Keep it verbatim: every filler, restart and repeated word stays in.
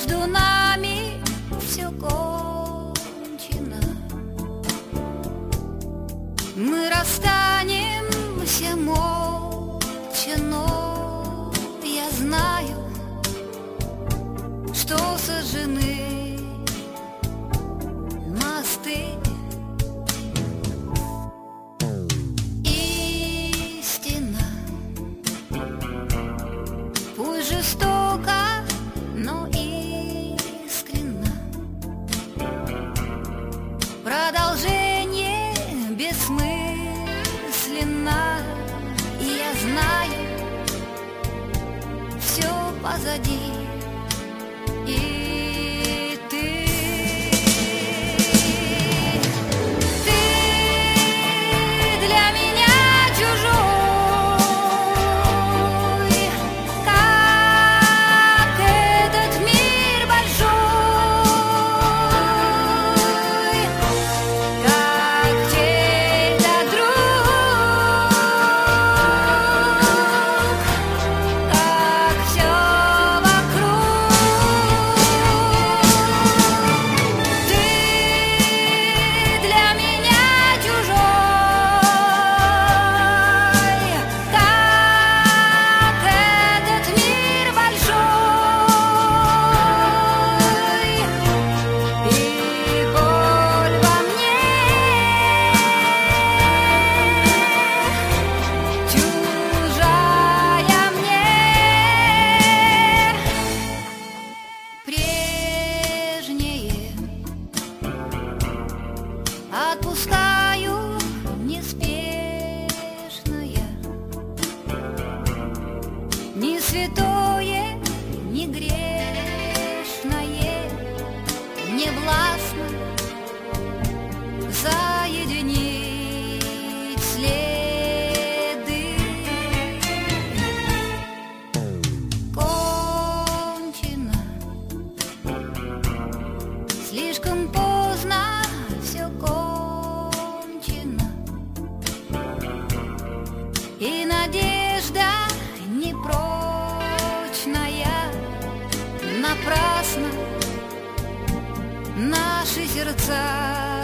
между нами все кончено. Мы расстанемся молча, но я знаю, что сожжены мосты. Истина, пусть жестоко, но искренно. Продолжение бессмысленно, и я знаю, все позади. И ты, ты для меня чужой, как этот мир большой, как чей-то друг, как все вокруг. Ты для меня чужой, как этот мир большой, и боль во мне чужая мне. Прежнее отпускаю неспешно я, ни святое, ни грешное не властно соединить следы. Кончено, слишком поздно все кончено, и надежда непрочная, напрасно наши сердца